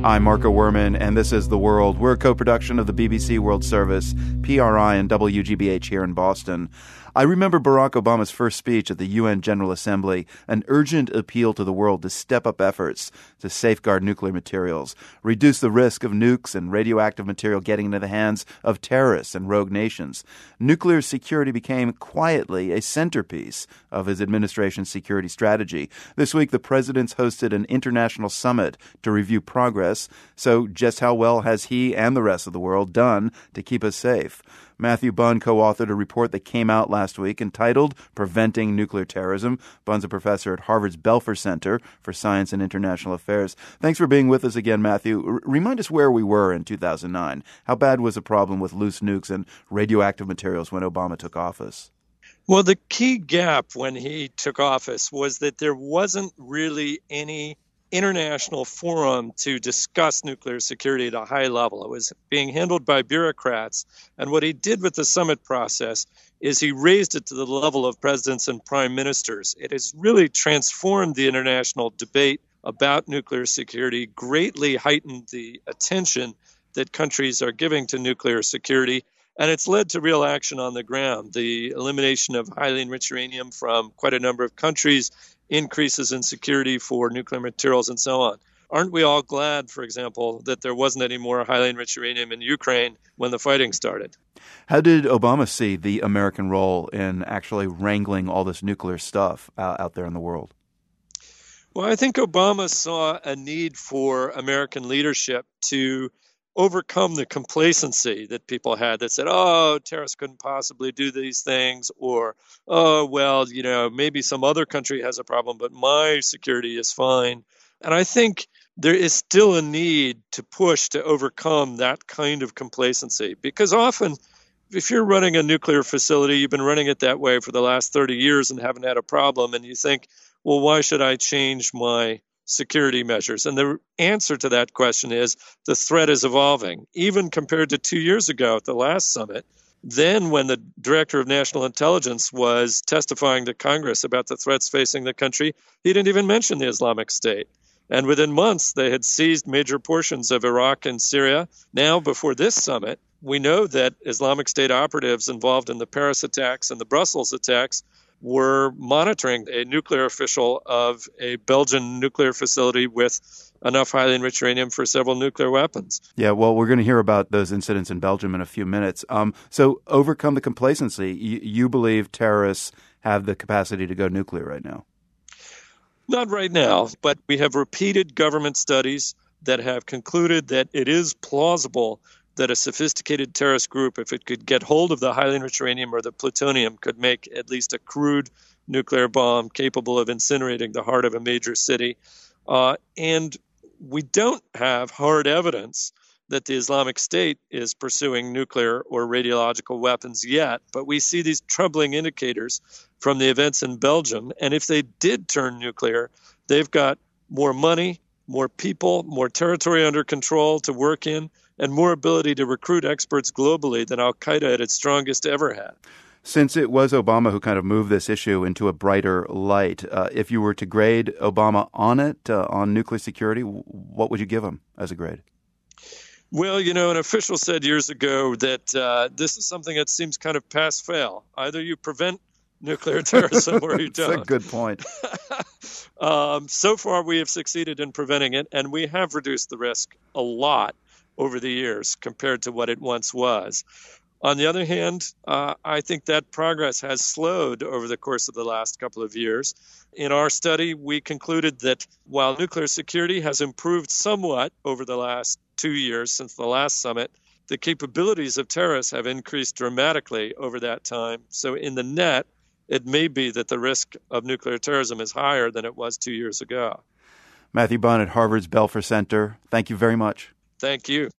I'm Marco Werman, and this is The World. We're a co-production of the BBC World Service, PRI, and WGBH here in Boston. I remember Barack Obama's first speech at the UN General Assembly, an urgent appeal to the world to step up efforts to safeguard nuclear materials, reduce the risk of nukes and radioactive material getting into the hands of terrorists and rogue nations. Nuclear security became quietly a centerpiece of his administration's security strategy. This week, the president's hosted an international summit to review progress. So just how well has he and the rest of the world done to keep us safe? Matthew Bunn co-authored a report that came out last week entitled Preventing Nuclear Terrorism. Bunn's a professor at Harvard's Belfer Center for Science and International Affairs. Thanks for being with us again, Matthew. Remind us where we were in 2009. How bad was the problem with loose nukes and radioactive materials when Obama took office? Well, the key gap when he took office was that there wasn't really any international forum to discuss nuclear security at a high level. It was being handled by bureaucrats. And what he did with the summit process is he raised it to the level of presidents and prime ministers. It has really transformed the international debate about nuclear security, greatly heightened the attention that countries are giving to nuclear security. And it's led to real action on the ground. The elimination of highly enriched uranium from quite a number of countries, increases in security for nuclear materials, and so on. Aren't we all glad, for example, that there wasn't any more highly enriched uranium in Ukraine when the fighting started? How did Obama see the American role in actually wrangling all this nuclear stuff out there in the world? Well, I think Obama saw a need for American leadership to overcome the complacency that people had that said, oh, terrorists couldn't possibly do these things, or, oh, well, maybe some other country has a problem, but my security is fine. And I think there is still a need to push to overcome that kind of complacency, because often if you're running a nuclear facility, you've been running it that way for the last 30 years and haven't had a problem, and you think, well, why should I change my security measures? And the answer to that question is the threat is evolving, even compared to 2 years ago at the last summit. Then when the director of national intelligence was testifying to Congress about the threats facing the country, he didn't even mention the Islamic State. And within months, they had seized major portions of Iraq and Syria. Now, before this summit, we know that Islamic State operatives involved in the Paris attacks and the Brussels attacks were monitoring a nuclear official of a Belgian nuclear facility with enough highly enriched uranium for several nuclear weapons. Yeah, well, we're going to hear about those incidents in Belgium in a few minutes. So overcome the complacency. You believe terrorists have the capacity to go nuclear right now? Not right now, but we have repeated government studies that have concluded that it is plausible that a sophisticated terrorist group, if it could get hold of the highly enriched uranium or the plutonium, could make at least a crude nuclear bomb capable of incinerating the heart of a major city. And we don't have hard evidence that the Islamic State is pursuing nuclear or radiological weapons yet, but we see these troubling indicators from the events in Belgium. And if they did turn nuclear, they've got more money, more people, more territory under control to work in, and more ability to recruit experts globally than al-Qaeda at its strongest ever had. Since it was Obama who kind of moved this issue into a brighter light, if you were to grade Obama on it, on nuclear security, what would you give him as a grade? Well, an official said years ago that this is something that seems kind of pass-fail. Either you prevent nuclear terrorism or you don't. That's a good point. So far, we have succeeded in preventing it, and we have reduced the risk a lot over the years compared to what it once was. On the other hand, I think that progress has slowed over the course of the last couple of years. In our study, we concluded that while nuclear security has improved somewhat over the last 2 years since the last summit, the capabilities of terrorists have increased dramatically over that time. So in the net, it may be that the risk of nuclear terrorism is higher than it was 2 years ago. Matthew Bunn at Harvard's Belfer Center, thank you very much. Thank you.